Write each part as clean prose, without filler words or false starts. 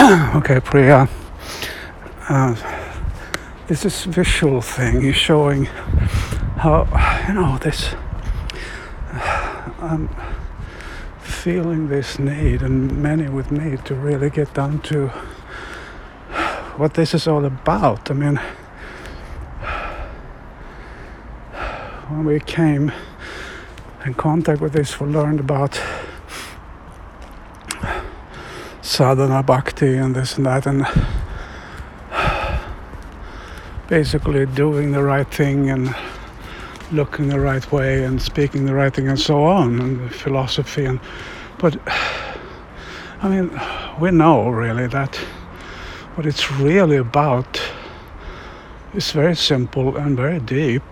Okay, Priya. Uh, this is visual thing is showing how this. I'm feeling this need, and many with me, to really get down to what this is all about. I mean, when we came in contact with this, we learned about sadhana bhakti and this and that, and basically doing the right thing and looking the right way and speaking the right thing and so on, and philosophy. But I mean, we know really that what it's really about is very simple and very deep.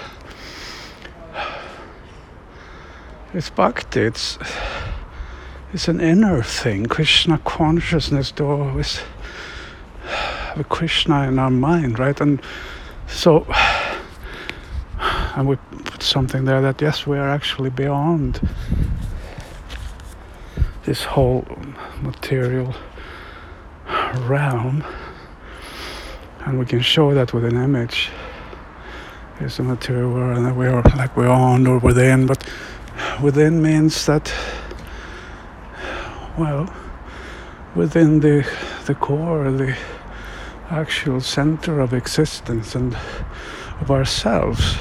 It's bhakti. It's an inner thing. Krishna consciousness, to always have Krishna in our mind, right? And so, and we put something there that yes, we are actually beyond this whole material realm, and we can show that with an image. There's a material world, and we are like beyond or within, but within means that, well, within the core, the actual center of existence and of ourselves.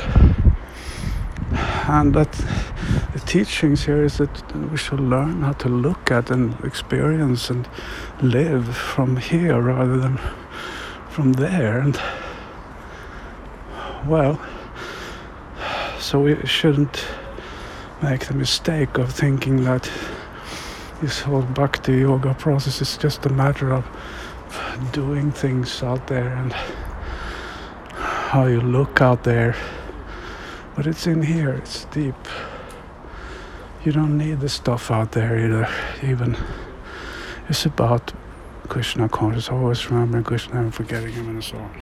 And that the teachings here is that we should learn how to look at and experience and live from here rather than from there. And well, so we shouldn't make the mistake of thinking that this whole bhakti yoga process is just a matter of doing things out there and how you look out there. But it's in here, it's deep. You don't need the stuff out there either, even. It's about Krishna consciousness, always remembering Krishna and forgetting him and so on.